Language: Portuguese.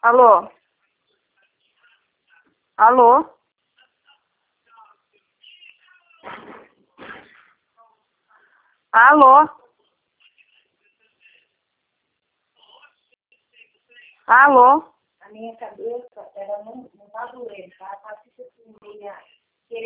Alô? Alô? Alô? Alô? A minha cabeça, ela não tá doendo, tá? Tá